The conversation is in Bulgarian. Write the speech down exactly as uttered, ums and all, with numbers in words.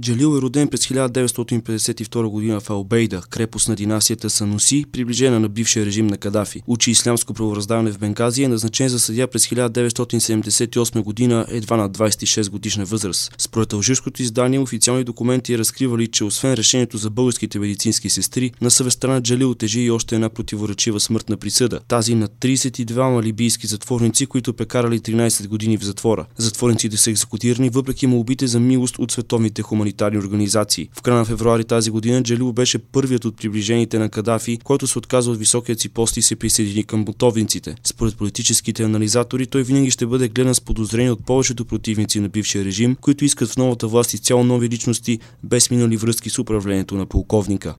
Джалил е роден през хиляда деветстотин петдесет и втора година в Албейда, крепост на династията Сануси, приближена на бившия режим на Кадафи. Учи ислямско правораздаване в Бенгази и е назначен за съдия през хиляда деветстотин седемдесет и осма година, едва на двадесет и шест годишна възраст. Според алжирското издание, официални документи разкривали, че освен решението за българските медицински сестри, на съвестта на Джалил тежи и още една противоречива смъртна присъда. Тази на тридесет и двама либийски затворници, които прекарали тринадесет години в затвора. Затворниците са екзекутирани въпреки молбите за милост от световните хуманитарни организации. В края на февруари тази година Джалил беше първият от приближените на Кадафи, който се отказа от високият си пост и се присъедини към бунтовниците. Според политическите анализатори, той винаги ще бъде гледан с подозрение от повечето противници на бившия режим, които искат в новата власт изцяло нови личности, без минали връзки с управлението на полковника.